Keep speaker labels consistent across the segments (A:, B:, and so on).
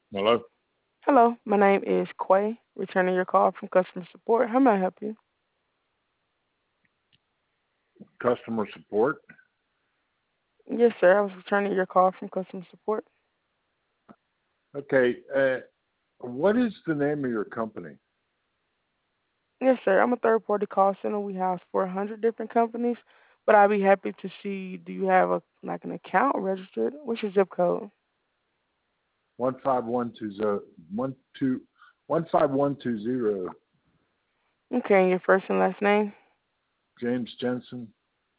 A: Hello?
B: Hello, my name is Quay, returning your call from customer support. How may I help you?
A: Customer support?
B: Yes, sir. I was returning your call from customer support.
A: Okay. What is the name of your company?
B: Yes, sir. I'm a third-party call center. We house 400 different companies, but I'd be happy to see. Do you have an account registered? What's your zip code?
A: 15120 15120
B: Okay, and your first and last name.
A: James Jensen.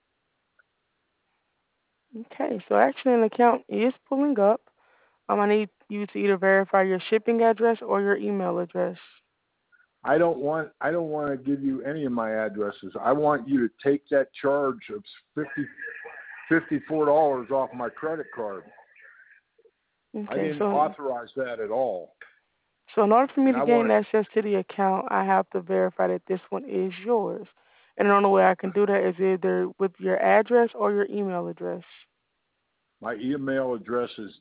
B: Okay, so actually an account is pulling up. I need you to either verify your shipping address or your email address.
A: I don't want to give you any of my addresses. I want you to take that charge of $54 off my credit card. I
B: Okay,
A: didn't authorize that at all.
B: so in order for me
A: And
B: to
A: I
B: gain
A: want
B: access to the account, I have to verify that this one is yours. And the only way I can do that is either with your address or your email address.
A: my email address is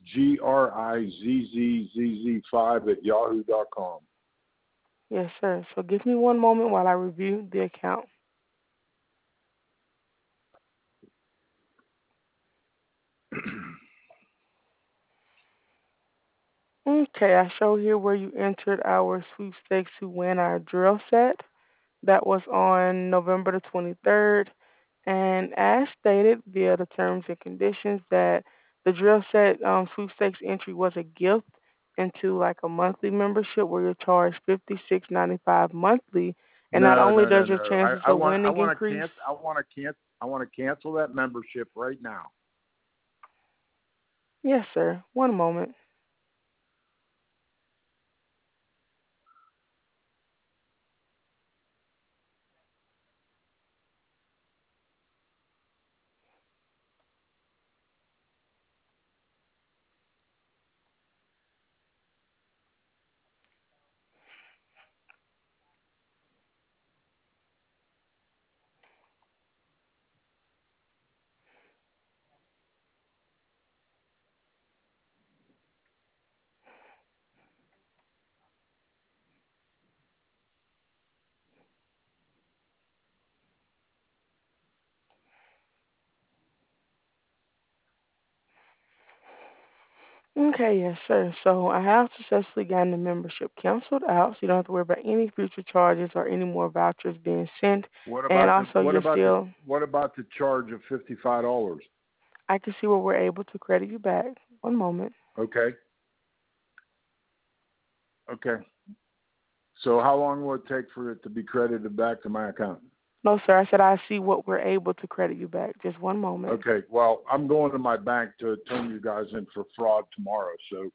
A: grizzz5 at yahoo.com.
B: Yes, sir. So give me one moment while I review the account. Okay, I show here where you entered our sweepstakes to win our drill set. That was on November the 23rd. And as stated via the terms and conditions, that the drill set sweepstakes entry was a gift into like a monthly membership where you're charged $56.95 monthly. And not
A: No,
B: only
A: no, no,
B: does your
A: no.
B: chances
A: I
B: of
A: want I
B: winning
A: want to
B: increase.
A: cancel I want to cancel that membership right now.
B: Yes, sir. One moment. Okay, yes, sir. So I have successfully gotten the membership canceled out, so you don't have to worry about any future charges or any more vouchers being sent.
A: What
B: And
A: about the
B: also,
A: what
B: you're
A: about the
B: still,
A: what about the charge of $55?
B: I can see where we're able to credit you back. One moment.
A: Okay. Okay. So how long will it take for it to be credited back to my account?
B: No, sir. I said I see what we're able to credit you back. Just one moment.
A: Okay. Well, I'm going to my bank to turn you guys in for fraud tomorrow.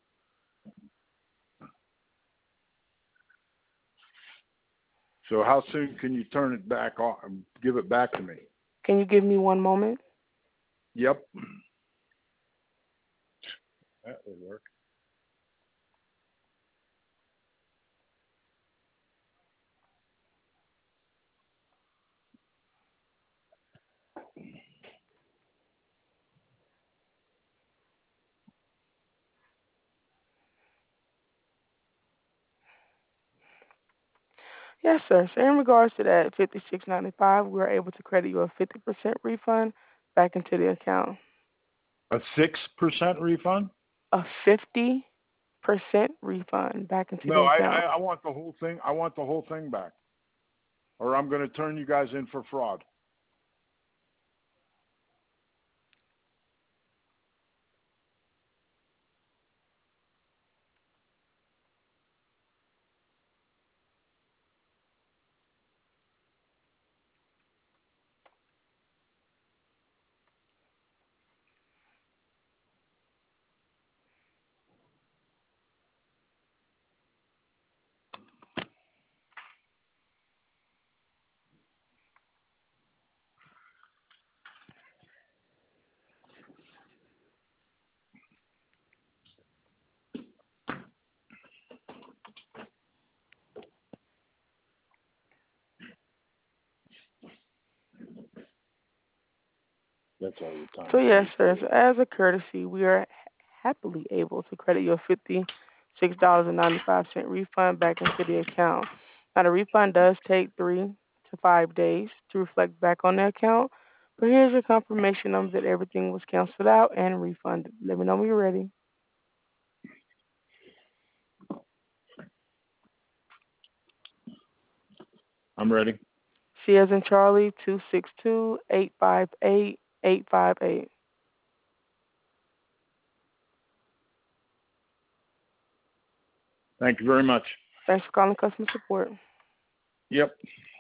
A: So how soon can you turn it back on? Give it back to me.
B: Can you give me one moment?
A: Yep. That will work.
B: Yes, sir. So in regards to that 56.95, we were able to credit you a 50% refund back into the account.
A: A 6% refund?
B: A 50% refund back into
A: No,
B: the
A: I, I
B: account.
A: I want the whole thing. I want the whole thing back, or I'm going to turn you guys in for fraud. That's all your
B: So
A: time
B: yes,
A: today,
B: sir.
A: kid.
B: So as a courtesy, we are happily able to credit you a $6.95 refund back into the account. Now, the refund does take 3 to 5 days to reflect back on the account, but here's your confirmation number that everything was canceled out and refunded. Let me know when you're ready.
A: I'm ready.
B: C as in Charlie, 262-858-858.
A: Thank you very much.
B: Thanks for calling customer support.
A: Yep.